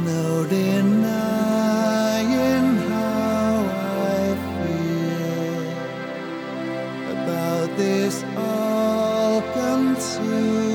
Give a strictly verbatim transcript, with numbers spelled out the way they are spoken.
no denying how I feel about this all-consuming